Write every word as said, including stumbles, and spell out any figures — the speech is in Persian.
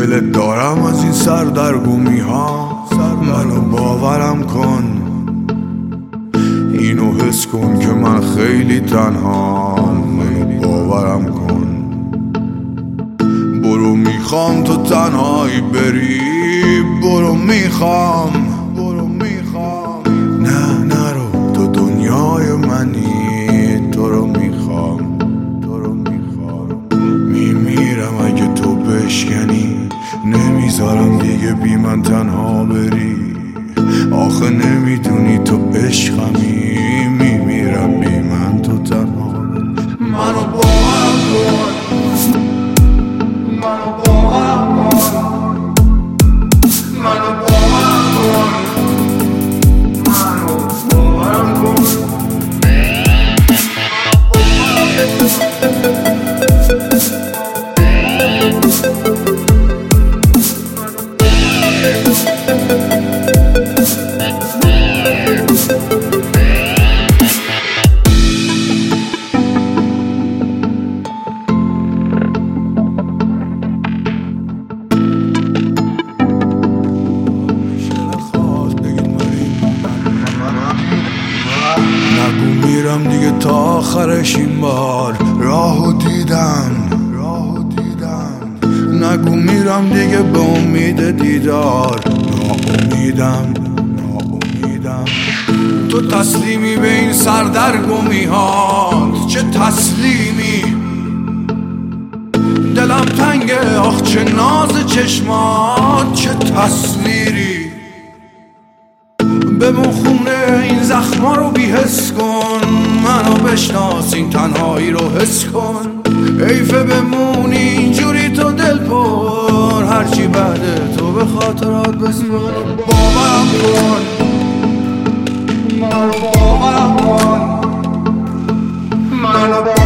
مشکلت دارم از این سردرگمی ها، منو باورم کن، اینو حس کن که من خیلی تنهام، منو باورم کن. برو میخوام تو تنهایی بری، برو میخوام، برو میخوام. نه نرو تو دنیای منی، تو رو میخوام، تو رو میخوام. میمیرم اگه تو بشکنی، نمیذارم دیگه بی من تنها بری. آخه نمیدونی تو عشقمی، میمیرم بی من تو تنها بری. منو باورم کن، منو باورم کن، منو باورم کن، منو باورم کن. نگو میرم دیگه تا آخرش این بار، راهو دیدم، راهو دیدم. نگو میرم دیگه به امید دیدار، ناامیدم، ناامیدم. تو تسلیمی به این سردرگمی هات، چه تسلیمی. دلم تنگه آخ چه ناز چشمات، چه تصویری. بمون خونه این زخما رو بی‌حس کن، منو بشناس این تنهایی رو حس کن. حیفه بمونی اینجوری تو دل پر، هرچی بعده تو به خاطرات بسپر. باورم کن، منو باورم کن، منو باورم کن.